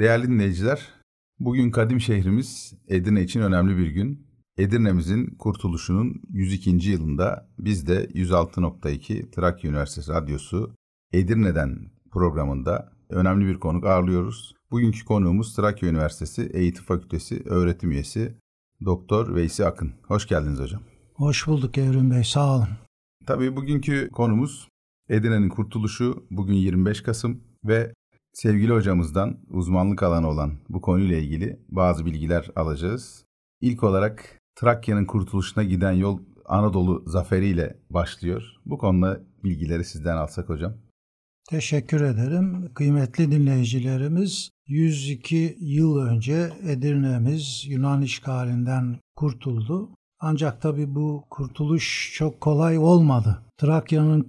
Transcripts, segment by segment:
Değerli dinleyiciler, bugün kadim şehrimiz Edirne için önemli bir gün. Edirne'mizin kurtuluşunun 102. yılında biz de 106.2 Trakya Üniversitesi Radyosu Edirne'den programında önemli bir konuk ağırlıyoruz. Bugünkü konuğumuz Trakya Üniversitesi Eğitim Fakültesi öğretim üyesi Doktor Veysi Akın. Hoş geldiniz hocam. Hoş bulduk Evrim Bey, sağ olun. Tabii bugünkü konumuz Edirne'nin kurtuluşu, bugün 25 Kasım ve sevgili hocamızdan uzmanlık alanı olan bu konuyla ilgili bazı bilgiler alacağız. İlk olarak Trakya'nın kurtuluşuna giden yol Anadolu zaferiyle başlıyor. Bu konuda bilgileri sizden alsak hocam. Teşekkür ederim. Kıymetli dinleyicilerimiz, 102 yıl önce Edirne'miz Yunan işgalinden kurtuldu. Ancak tabii bu kurtuluş çok kolay olmadı. Trakya'nın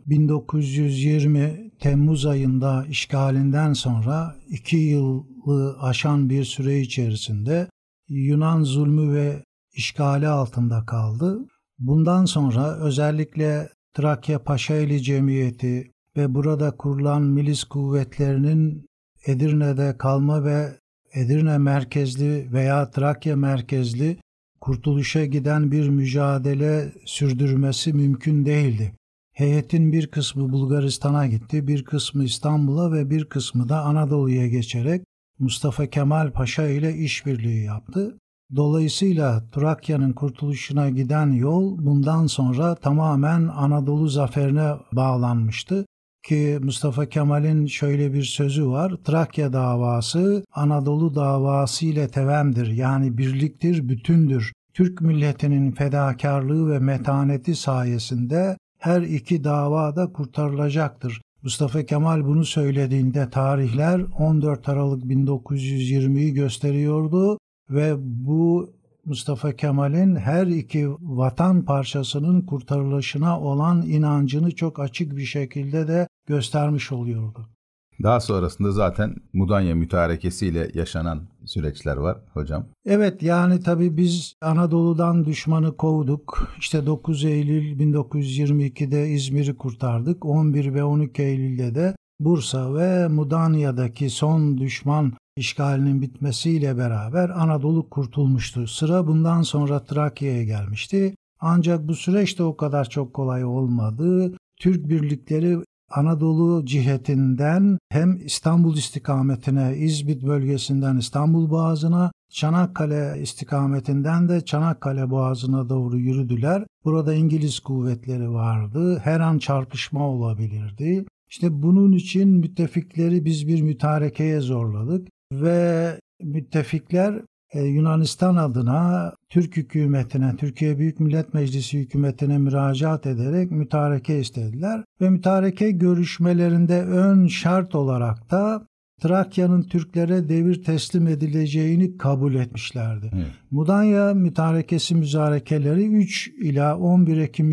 1920 Temmuz ayında işgalinden sonra 2 yılı aşan bir süre içerisinde Yunan zulmü ve işgali altında kaldı. Bundan sonra özellikle Trakya Paşaeli Cemiyeti ve burada kurulan milis kuvvetlerinin Edirne'de kalma ve Edirne merkezli veya Trakya merkezli kurtuluşa giden bir mücadele sürdürmesi mümkün değildi. Heyetin bir kısmı Bulgaristan'a gitti, bir kısmı İstanbul'a ve bir kısmı da Anadolu'ya geçerek Mustafa Kemal Paşa ile işbirliği yaptı. Dolayısıyla Trakya'nın kurtuluşuna giden yol bundan sonra tamamen Anadolu zaferine bağlanmıştı. Ki Mustafa Kemal'in şöyle bir sözü var: Trakya davası Anadolu davası ile tevemdir, yani birliktir, bütündür. Türk milletinin fedakarlığı ve metaneti sayesinde her iki dava da kurtarılacaktır. Mustafa Kemal bunu söylediğinde tarihler 14 Aralık 1920'yi gösteriyordu ve bu Mustafa Kemal'in her iki vatan parçasının kurtarılışına olan inancını çok açık bir şekilde de göstermiş oluyordu. Daha sonrasında zaten Mudanya mütarekesiyle yaşanan süreçler var hocam. Evet, yani tabii biz Anadolu'dan düşmanı kovduk. İşte 9 Eylül 1922'de İzmir'i kurtardık. 11 ve 12 Eylül'de de Bursa ve Mudanya'daki son düşman işgalinin bitmesiyle beraber Anadolu kurtulmuştu. Sıra bundan sonra Trakya'ya gelmişti. Ancak bu süreç de o kadar çok kolay olmadı. Türk birlikleri Anadolu cihetinden hem İstanbul istikametine, İzmit bölgesinden İstanbul Boğazı'na, Çanakkale istikametinden de Çanakkale Boğazı'na doğru yürüdüler. Burada İngiliz kuvvetleri vardı. Her an çarpışma olabilirdi. İşte bunun için müttefikleri biz bir mütarekeye zorladık ve müttefikler Yunanistan adına Türk hükümetine, Türkiye Büyük Millet Meclisi hükümetine müracaat ederek mütareke istediler ve mütareke görüşmelerinde ön şart olarak da Trakya'nın Türklere devir teslim edileceğini kabul etmişlerdi. Evet. Mudanya mütarekesi müzarekeleri 3 ila 11 Ekim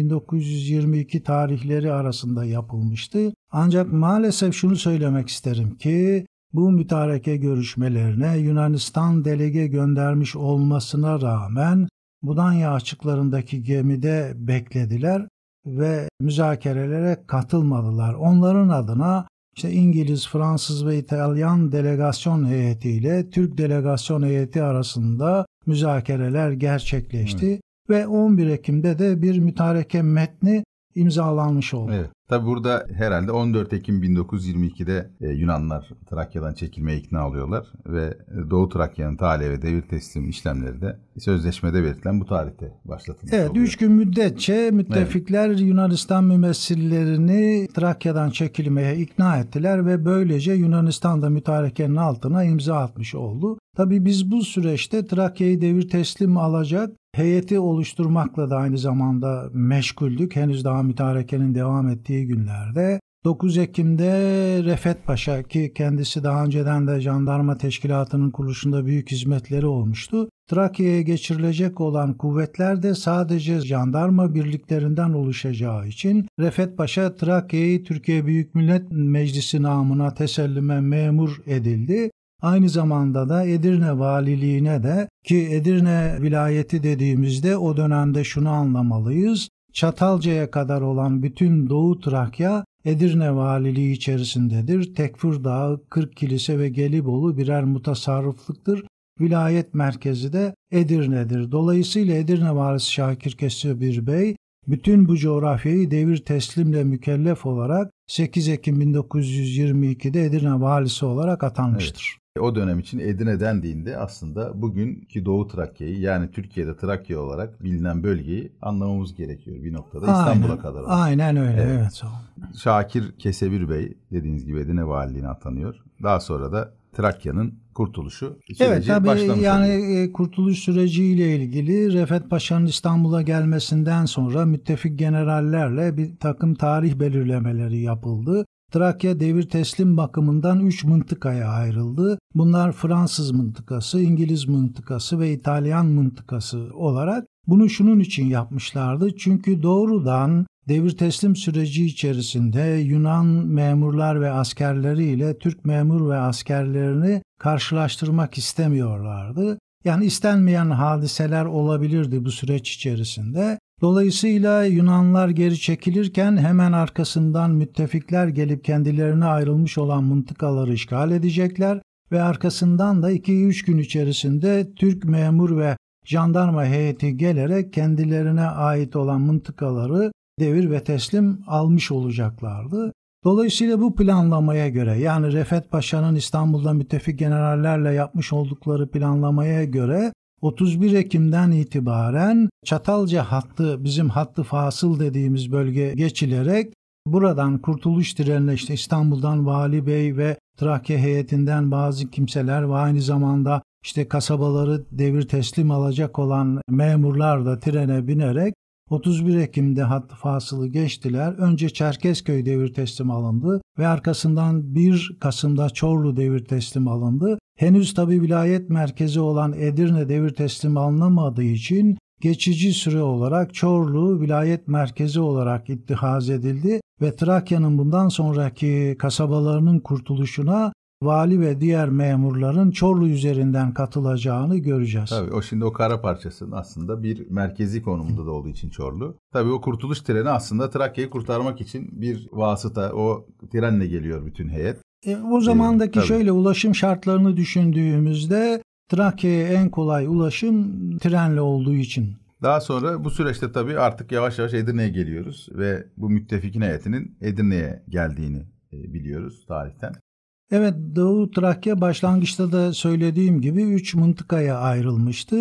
1922 tarihleri arasında yapılmıştı. Ancak maalesef şunu söylemek isterim ki bu mütareke görüşmelerine Yunanistan delege göndermiş olmasına rağmen Mudanya açıklarındaki gemide beklediler ve müzakerelere katılmadılar. Onların adına İşte İngiliz, Fransız ve İtalyan delegasyon heyetiyle Türk delegasyon heyeti arasında müzakereler gerçekleşti ve 11 Ekim'de de bir mütareke metni imzalanmış oldu. Evet. Tabi burada herhalde 14 Ekim 1922'de Yunanlar Trakya'dan çekilmeye ikna oluyorlar ve Doğu Trakya'nın tahliye ve devir teslim işlemleri de sözleşmede belirtilen bu tarihte başlatılmış oluyor. 3 gün müddetçe müttefikler Yunanistan mümessillerini Trakya'dan çekilmeye ikna ettiler ve böylece Yunanistan da mütarekenin altına imza atmış oldu. Tabii biz bu süreçte Trakya'yı devir teslim alacak heyeti oluşturmakla da aynı zamanda meşguldük. Henüz daha mütarekenin devam ettiği günlerde. 9 Ekim'de Refet Paşa, ki kendisi daha önceden de jandarma teşkilatının kuruluşunda büyük hizmetleri olmuştu, Trakya'ya geçirilecek olan kuvvetler de sadece jandarma birliklerinden oluşacağı için Refet Paşa Trakya'yı Türkiye Büyük Millet Meclisi namına tesellime memur edildi. Aynı zamanda da Edirne Valiliğine de, ki Edirne vilayeti dediğimizde o dönemde şunu anlamalıyız: Çatalca'ya kadar olan bütün Doğu Trakya Edirne Valiliği içerisindedir. Tekfur Dağı, Kırk Kilise ve Gelibolu birer mutasarrıflıktır. Vilayet merkezi de Edirne'dir. Dolayısıyla Edirne Valisi Şakir Kesebir Bey bütün bu coğrafyayı devir teslimle mükellef olarak 8 Ekim 1922'de Edirne Valisi olarak atanmıştır. Evet. O dönem için Edirne dendiğinde aslında bugünkü Doğu Trakya'yı, yani Türkiye'de Trakya olarak bilinen bölgeyi anlamamız gerekiyor bir noktada. İstanbul'a kadar. Aynen öyle. Evet. Şakir Kesebir Bey dediğiniz gibi Edirne Valiliğine atanıyor. Daha sonra da Trakya'nın kurtuluşu süreci başlamış oluyor. Kurtuluş süreciyle ilgili Refet Paşa'nın İstanbul'a gelmesinden sonra müttefik generallerle bir takım tarih belirlemeleri yapıldı. Trakya devir teslim bakımından 3 mıntıkaya ayrıldı. Bunlar Fransız mıntıkası, İngiliz mıntıkası ve İtalyan mıntıkası olarak. Bunu şunun için yapmışlardı. Çünkü doğrudan devir teslim süreci içerisinde Yunan memurlar ve askerleriyle Türk memur ve askerlerini karşılaştırmak istemiyorlardı. Yani istenmeyen hadiseler olabilirdi bu süreç içerisinde. Dolayısıyla Yunanlar geri çekilirken hemen arkasından müttefikler gelip kendilerine ayrılmış olan mıntıkaları işgal edecekler ve arkasından da 2-3 gün içerisinde Türk memur ve jandarma heyeti gelerek kendilerine ait olan mıntıkaları devir ve teslim almış olacaklardı. Dolayısıyla bu planlamaya göre, yani Refet Paşa'nın İstanbul'da müttefik generallerle yapmış oldukları planlamaya göre 31 Ekim'den itibaren Çatalca hattı, bizim hattı fasıl dediğimiz bölge geçilerek buradan kurtuluş trenine işte İstanbul'dan Vali Bey ve Trakya heyetinden bazı kimseler ve aynı zamanda işte kasabaları devir teslim alacak olan memurlar da trene binerek 31 Ekim'de hattı fasılı geçtiler. Önce Çerkezköy devir teslim alındı ve arkasından 1 Kasım'da Çorlu devir teslim alındı. Henüz tabi vilayet merkezi olan Edirne devir teslim alınamadığı için geçici süre olarak Çorlu vilayet merkezi olarak ittihaz edildi ve Trakya'nın bundan sonraki kasabalarının kurtuluşuna vali ve diğer memurların Çorlu üzerinden katılacağını göreceğiz. Tabii o şimdi o kara parçasının aslında bir merkezi konumunda da olduğu için Çorlu. Tabii o kurtuluş treni aslında Trakya'yı kurtarmak için bir vasıta. O trenle geliyor bütün heyet. O zamandaki şöyle ulaşım şartlarını düşündüğümüzde Trakya'ya en kolay ulaşım trenle olduğu için. Daha sonra bu süreçte tabii artık yavaş yavaş Edirne'ye geliyoruz ve bu müttefikin heyetinin Edirne'ye geldiğini biliyoruz tarihten. Evet, Doğu Trakya başlangıçta da söylediğim gibi 3 mıntıkaya ayrılmıştı.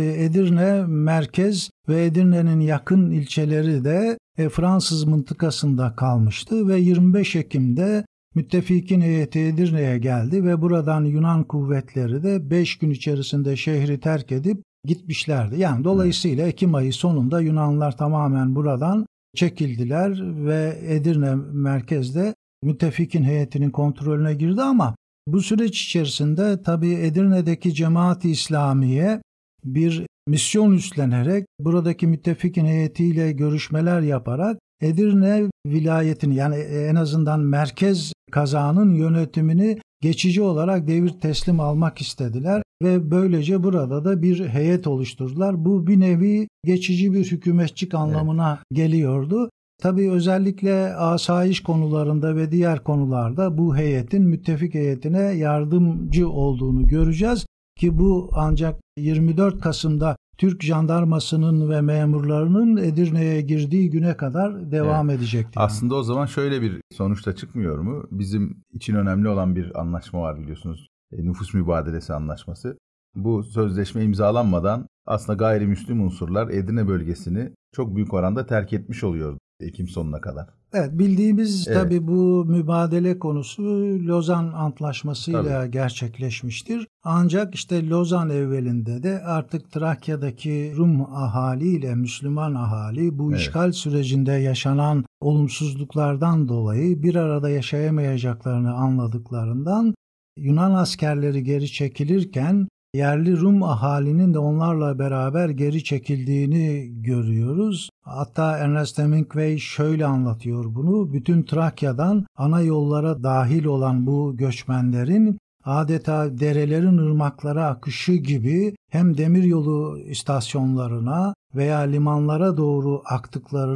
Edirne merkez ve Edirne'nin yakın ilçeleri de Fransız mıntıkasında kalmıştı ve 25 Ekim'de müttefikin heyeti Edirne'ye geldi ve buradan Yunan kuvvetleri de 5 gün içerisinde şehri terk edip gitmişlerdi. Yani dolayısıyla Ekim ayı sonunda Yunanlar tamamen buradan çekildiler ve Edirne merkezde müttefikin heyetinin kontrolüne girdi ama bu süreç içerisinde tabii Edirne'deki Cemaat-i İslamiye bir misyon üstlenerek buradaki müttefikin heyetiyle görüşmeler yaparak Edirne vilayetini, yani en azından merkez kazanın yönetimini geçici olarak devir teslim almak istediler ve böylece burada da bir heyet oluşturdular. Bu bir nevi geçici bir hükümetçik anlamına geliyordu. Tabii özellikle asayiş konularında ve diğer konularda bu heyetin müttefik heyetine yardımcı olduğunu göreceğiz ki bu ancak 24 Kasım'da Türk jandarmasının ve memurlarının Edirne'ye girdiği güne kadar devam edecekti. Aslında o zaman şöyle bir sonuçta çıkmıyor mu? Bizim için önemli olan bir anlaşma var biliyorsunuz. Nüfus Mübadelesi Anlaşması. Bu sözleşme imzalanmadan aslında gayrimüslim unsurlar Edirne bölgesini çok büyük oranda terk etmiş oluyor Ekim sonuna kadar. Evet, bildiğimiz tabii bu mübadele konusu Lozan Antlaşması'yla gerçekleşmiştir. Ancak işte Lozan evvelinde de artık Trakya'daki Rum ahaliyle Müslüman ahali bu işgal sürecinde yaşanan olumsuzluklardan dolayı bir arada yaşayamayacaklarını anladıklarından Yunan askerleri geri çekilirken yerli Rum ahalinin de onlarla beraber geri çekildiğini görüyoruz. Hatta Ernest Hemingway şöyle anlatıyor bunu. Bütün Trakya'dan ana yollara dahil olan bu göçmenlerin adeta derelerin ırmaklara akışı gibi hem demiryolu istasyonlarına veya limanlara doğru aktıklarını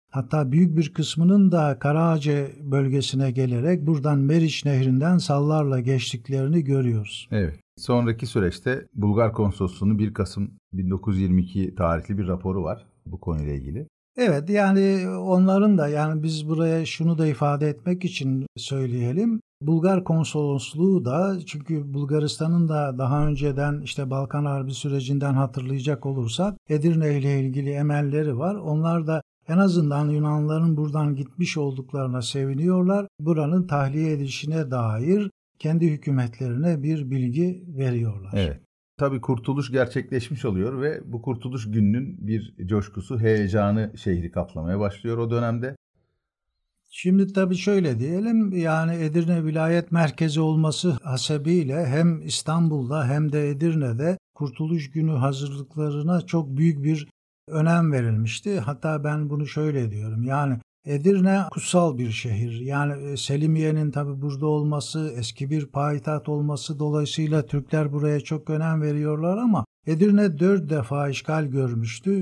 Hatta büyük bir kısmının da Karaağaçı bölgesine gelerek buradan Meriç Nehri'nden sallarla geçtiklerini görüyoruz. Evet. Sonraki süreçte Bulgar Konsolosluğu'nun 1 Kasım 1922 tarihli bir raporu var bu konuyla ilgili. Evet, yani onların da, yani biz buraya şunu da ifade etmek için söyleyelim. Bulgar Konsolosluğu da, çünkü Bulgaristan'ın da daha önceden işte Balkan Harbi sürecinden hatırlayacak olursak Edirne ile ilgili emelleri var. Onlar da en azından Yunanlıların buradan gitmiş olduklarına seviniyorlar. Buranın tahliye edilişine dair kendi hükümetlerine bir bilgi veriyorlar. Evet. Tabii kurtuluş gerçekleşmiş oluyor ve bu kurtuluş gününün bir coşkusu, heyecanı şehri kaplamaya başlıyor o dönemde. Şimdi tabii şöyle diyelim, yani Edirne vilayet merkezi olması hasebiyle hem İstanbul'da hem de Edirne'de Kurtuluş Günü hazırlıklarına çok büyük bir önem verilmişti. Hatta ben bunu şöyle diyorum, yani Edirne kutsal bir şehir. Yani Selimiye'nin tabii burada olması, eski bir payitaht olması dolayısıyla Türkler buraya çok önem veriyorlar ama Edirne 4 defa işgal görmüştü.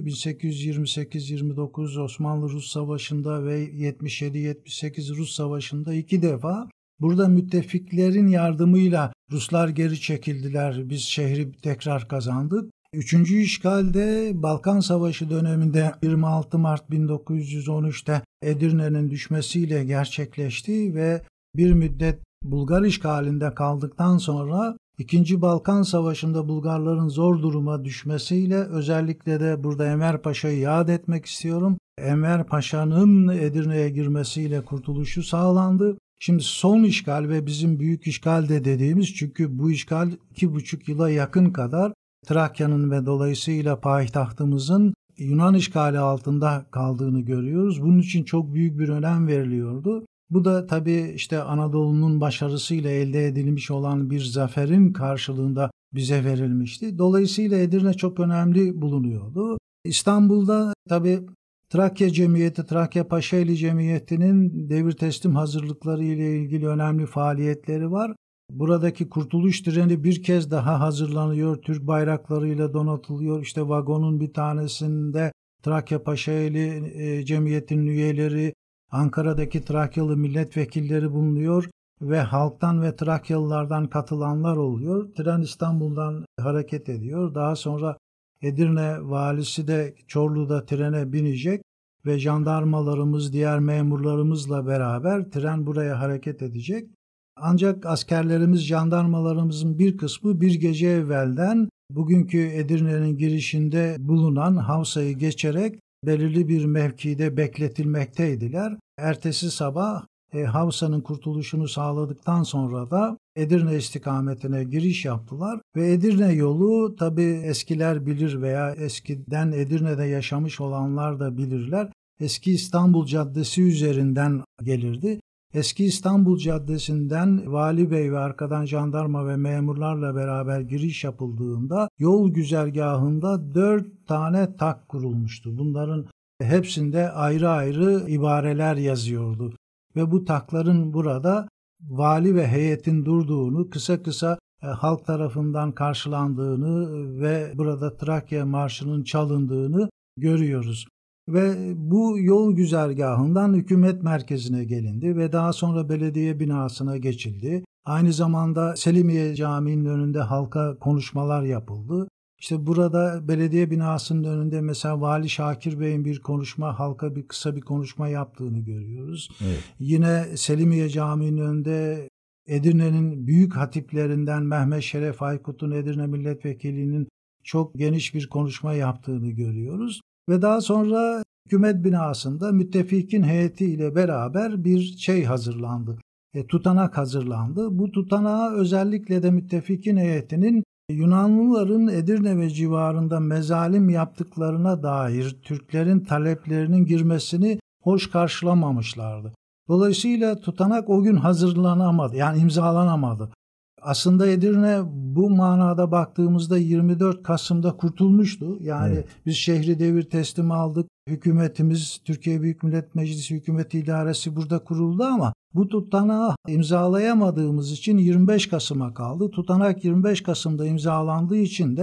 1828-29 Osmanlı-Rus Savaşı'nda ve 77-78 Rus Savaşı'nda 2 defa. Burada müttefiklerin yardımıyla Ruslar geri çekildiler. Biz şehri tekrar kazandık. Üçüncü işgalde Balkan Savaşı döneminde 26 Mart 1913'te Edirne'nin düşmesiyle gerçekleşti ve bir müddet Bulgar işgalinde kaldıktan sonra İkinci Balkan Savaşı'nda Bulgarların zor duruma düşmesiyle, özellikle de burada Enver Paşa'yı yad etmek istiyorum. Enver Paşa'nın Edirne'ye girmesiyle kurtuluşu sağlandı. Şimdi son işgal ve bizim büyük işgal de dediğimiz, çünkü bu işgal 2,5 yıla yakın kadar Trakya'nın ve dolayısıyla payitahtımızın Yunan işgali altında kaldığını görüyoruz. Bunun için çok büyük bir önem veriliyordu. Bu da tabii işte Anadolu'nun başarısıyla elde edilmiş olan bir zaferin karşılığında bize verilmişti. Dolayısıyla Edirne çok önemli bulunuyordu. İstanbul'da tabii Trakya Cemiyeti, Trakya Paşaeli Cemiyeti'nin devir teslim hazırlıkları ile ilgili önemli faaliyetleri var. Buradaki kurtuluş treni bir kez daha hazırlanıyor, Türk bayraklarıyla donatılıyor. İşte vagonun bir tanesinde Trakya Paşaeli Cemiyeti'nin üyeleri, Ankara'daki Trakyalı milletvekilleri bulunuyor ve halktan ve Trakyalılardan katılanlar oluyor. Tren İstanbul'dan hareket ediyor. Daha sonra Edirne valisi de Çorlu'da trene binecek ve jandarmalarımız, diğer memurlarımızla beraber tren buraya hareket edecek. Ancak askerlerimiz, jandarmalarımızın bir kısmı bir gece evvelden bugünkü Edirne'nin girişinde bulunan Havsa'yı geçerek belirli bir mevkide bekletilmekteydiler. Ertesi sabah Havsa'nın kurtuluşunu sağladıktan sonra da Edirne istikametine giriş yaptılar ve Edirne yolu, tabii eskiler bilir veya eskiden Edirne'de yaşamış olanlar da bilirler, Eski İstanbul Caddesi üzerinden gelirdi. Eski İstanbul Caddesi'nden Vali Bey ve arkadan jandarma ve memurlarla beraber giriş yapıldığında yol güzergahında 4 tane tak kurulmuştu. Bunların hepsinde ayrı ayrı ibareler yazıyordu. Ve bu takların burada vali ve heyetin durduğunu, kısa kısa halk tarafından karşılandığını ve burada Trakya Marşı'nın çalındığını görüyoruz. Ve bu yol güzergahından hükümet merkezine gelindi ve daha sonra belediye binasına geçildi. Aynı zamanda Selimiye Camii'nin önünde halka konuşmalar yapıldı. İşte burada belediye binasının önünde mesela Vali Şakir Bey'in bir konuşma, halka kısa bir konuşma yaptığını görüyoruz. Evet. Yine Selimiye Camii'nin önünde Edirne'nin büyük hatiplerinden Mehmet Şeref Aykut'un, Edirne Milletvekili'nin çok geniş bir konuşma yaptığını görüyoruz. Ve daha sonra hükümet binasında müttefikin heyetiyle beraber bir hazırlandı. Tutanak hazırlandı. Bu tutanağa özellikle de müttefikin heyetinin Yunanlıların Edirne ve civarında mezalim yaptıklarına dair Türklerin taleplerinin girmesini hoş karşılamamışlardı. Dolayısıyla tutanak o gün hazırlanamadı, yani imzalanamadı. Aslında Edirne bu manada baktığımızda 24 Kasım'da kurtulmuştu. Yani evet, biz şehri devir teslim aldık. Hükümetimiz, Türkiye Büyük Millet Meclisi Hükümet İdaresi burada kuruldu ama bu tutanağı imzalayamadığımız için 25 Kasım'a kaldı. Tutanak 25 Kasım'da imzalandığı için de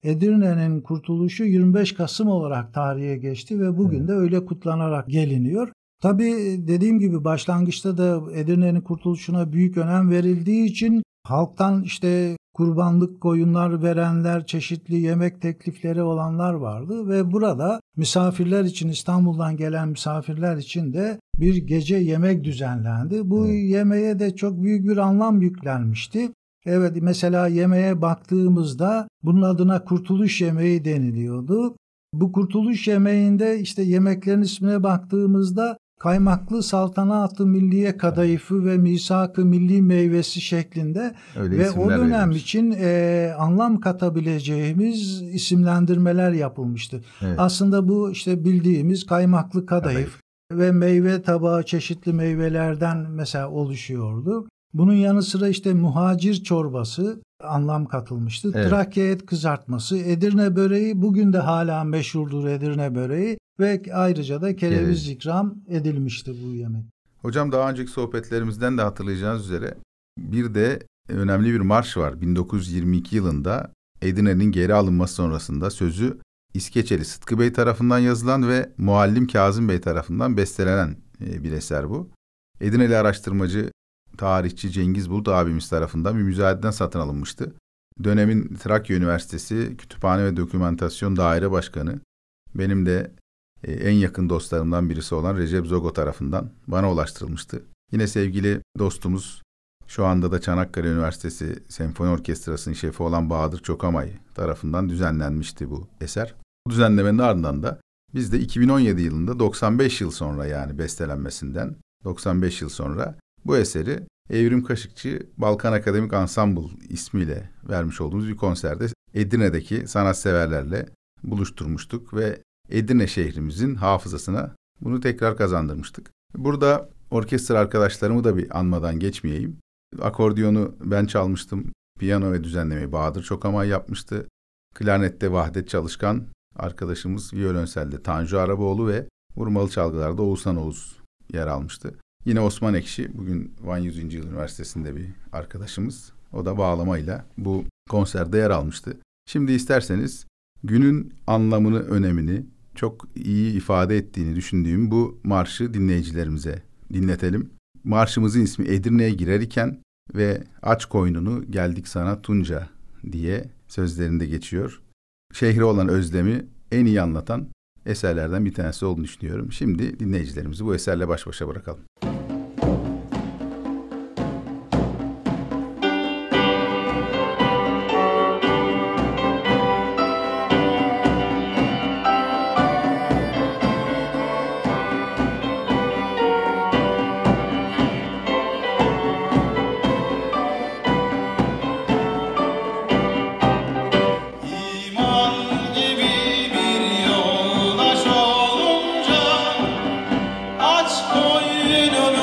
Edirne'nin kurtuluşu 25 Kasım olarak tarihe geçti ve bugün de öyle kutlanarak geliniyor. Tabii dediğim gibi başlangıçta da Edirne'nin kurtuluşuna büyük önem verildiği için halktan işte kurbanlık koyunlar verenler, çeşitli yemek teklifleri olanlar vardı ve burada misafirler için, İstanbul'dan gelen misafirler için de bir gece yemek düzenlendi. Bu yemeğe de çok büyük bir anlam yüklenmişti. Evet, mesela yemeğe baktığımızda bunun adına kurtuluş yemeği deniliyordu. Bu kurtuluş yemeğinde işte yemeklerin ismine baktığımızda kaymaklı saltanat-ı milliye kadayıfı ve misak-ı milli meyvesi şeklinde öyle ve o dönem verilmiş. için anlam katabileceğimiz isimlendirmeler yapılmıştı. Evet. Aslında bu işte bildiğimiz kaymaklı kadayıf ve meyve tabağı çeşitli meyvelerden mesela oluşuyordu. Bunun yanı sıra işte muhacir çorbası anlam katılmıştı. Evet. Trakya et kızartması, Edirne böreği bugün de hala meşhurdur Edirne böreği ve ayrıca da kereviz ikram edilmişti bu yemek. Hocam daha önceki sohbetlerimizden de hatırlayacağınız üzere bir de önemli bir marş var. 1922 yılında Edirne'nin geri alınması sonrasında sözü İskeçeli Sıtkı Bey tarafından yazılan ve Muallim Kazım Bey tarafından bestelenen bir eser bu. Edirneli araştırmacı, tarihçi Cengiz Bulut abimiz tarafından bir müzayededen satın alınmıştı. Dönemin Trakya Üniversitesi Kütüphane ve Dokümantasyon Daire Başkanı, benim de en yakın dostlarımdan birisi olan Recep Zogo tarafından bana ulaştırılmıştı. Yine sevgili dostumuz, şu anda da Çanakkale Üniversitesi Senfoni Orkestrası'nın şefi olan Bahadır Çokamay tarafından düzenlenmişti bu eser. Bu düzenlemenin ardından da biz de 2017 yılında 95 yıl sonra, yani bestelenmesinden 95 yıl sonra bu eseri Evrim Kaşıkçı Balkan Akademik Ensemble ismiyle vermiş olduğumuz bir konserde Edirne'deki sanatseverlerle buluşturmuştuk ve Edirne şehrimizin hafızasına bunu tekrar kazandırmıştık. Burada orkestra arkadaşlarımı da bir anmadan geçmeyeyim. Akordiyonu ben çalmıştım. Piyano ve düzenlemeyi Bahadır Çokamay yapmıştı. Klarnette Vahdet Çalışkan arkadaşımız, violonselde Tanju Araboğlu ve vurmalı çalgılarda Oğuzhan Oğuz yer almıştı. Yine Osman Ekşi, bugün Van 100. Yıl Üniversitesi'nde bir arkadaşımız. O da bağlamayla bu konserde yer almıştı. Şimdi isterseniz günün anlamını, önemini çok iyi ifade ettiğini düşündüğüm bu marşı dinleyicilerimize dinletelim. Marşımızın ismi Edirne'ye girer iken ve aç koynunu geldik sana Tunca diye sözlerinde geçiyor. Şehre olan özlemi en iyi anlatan eserlerden bir tanesi olduğunu düşünüyorum. Şimdi dinleyicilerimizi bu eserle baş başa bırakalım. Aç koynunu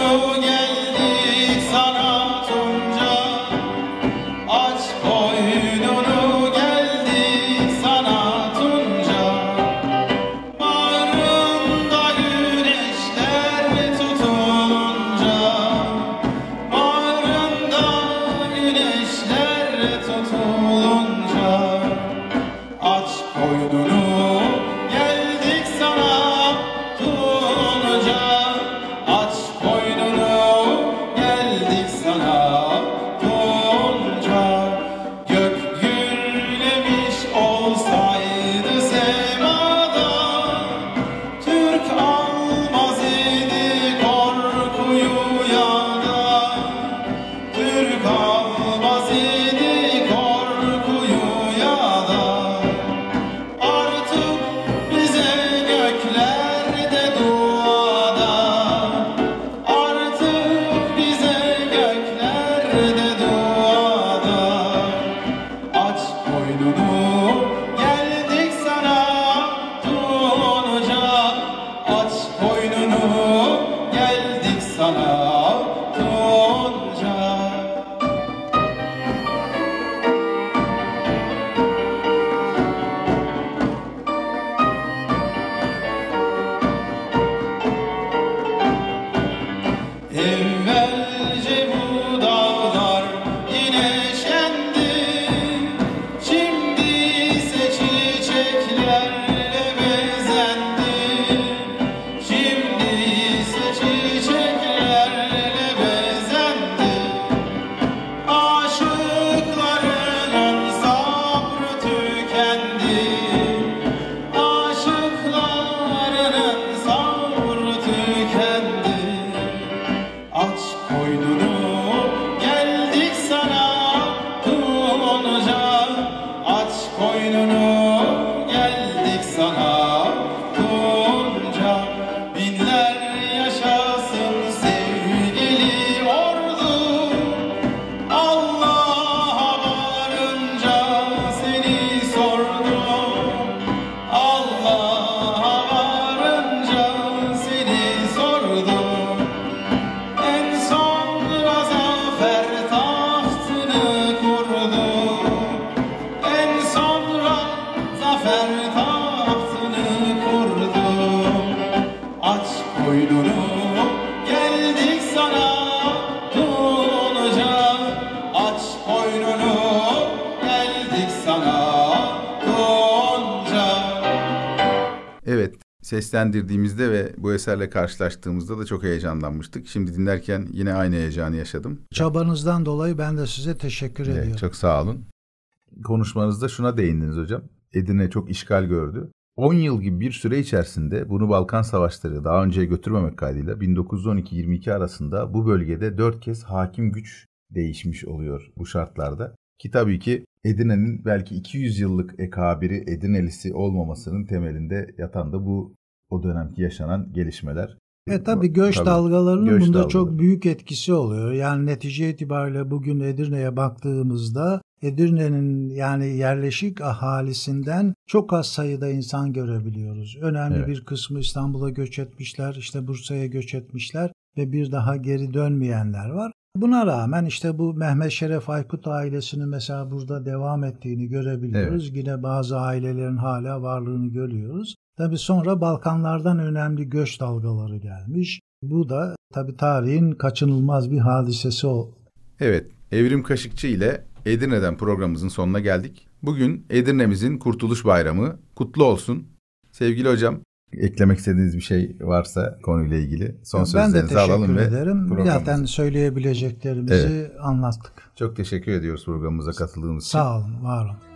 koynunu, geldik sana Tunca. Aç koynunu, geldik sana Tunca. Evet, seslendirdiğimizde ve bu eserle karşılaştığımızda da çok heyecanlanmıştık. Şimdi dinlerken yine aynı heyecanı yaşadım. Çabanızdan dolayı ben de size teşekkür ediyorum. Çok sağ olun. Konuşmanızda şuna değindiniz hocam. Edirne çok işgal gördü. 10 yıl gibi bir süre içerisinde bunu Balkan Savaşları daha önceye götürmemek kaydıyla 1912-22 arasında bu bölgede 4 kez hakim güç değişmiş oluyor bu şartlarda. Ki tabii ki Edirne'nin belki 200 yıllık ekabiri Edirnelisi olmamasının temelinde yatan da bu o dönemki yaşanan gelişmeler. Tabii göç dalgalarının göç bunda dalgaları. çok büyük etkisi oluyor. Yani netice itibariyle bugün Edirne'ye baktığımızda Edirne'nin yani yerleşik ahalisinden çok az sayıda insan görebiliyoruz. Önemli bir kısmı İstanbul'a göç etmişler, işte Bursa'ya göç etmişler ve bir daha geri dönmeyenler var. Buna rağmen işte bu Mehmet Şeref Aykut ailesinin mesela burada devam ettiğini görebiliyoruz. Evet. Yine bazı ailelerin hala varlığını görüyoruz. Tabii sonra Balkanlardan önemli göç dalgaları gelmiş. Bu da tabii tarihin kaçınılmaz bir hadisesi o. Evet, Evrim Kaşıkçı ile Edirne'den programımızın sonuna geldik. Bugün Edirne'mizin Kurtuluş Bayramı kutlu olsun. Sevgili hocam, eklemek istediğiniz bir şey varsa konuyla ilgili son sözlerinizi alalım. Ben de teşekkür ederim. Zaten söyleyebileceklerimizi anlattık. Çok teşekkür ediyoruz programımıza katıldığınız için. Sağ olun, var olun.